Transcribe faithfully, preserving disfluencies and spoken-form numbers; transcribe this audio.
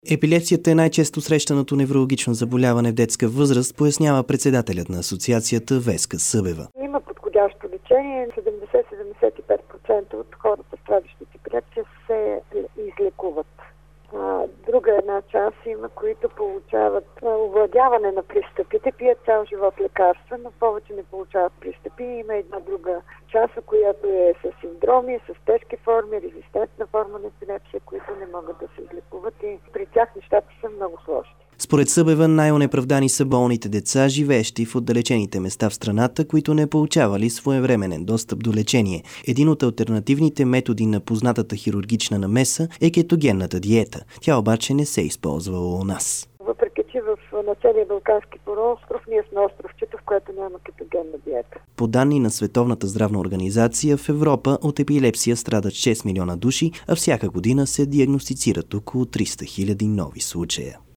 Епилепсията е най-често срещаното неврологично заболяване в детска възраст, пояснява председателят на асоциацията Веска Събева. Има подходящо лечение. седемдесет до седемдесет и пет процента от хората, страдащи от епилепсия, се излекуват. Друга една част има, които получават овладяване на пристъпите, пият цял живот лекарства, но повече не получават пристъпи. Има една друга част, която е с синдроми, с тежки форми, резистентна форма на епилепсия, които не могат да се излекуват и при тях нещата са много сложни. Според Събева най-онеправдани са болните деца, живеещи в отдалечените места в страната, които не получавали своевременен достъп до лечение. Един от алтернативните методи на познатата хирургична намеса е кетогенната диета. Тя обаче не се използвала у нас. Въпреки че в на целия Балкански полуостров ние сме островчето, в което няма кетогенна диета. По данни на Световната здравна организация, в Европа от епилепсия страдат шест милиона души, а всяка година се диагностицират около триста хиляди нови случая.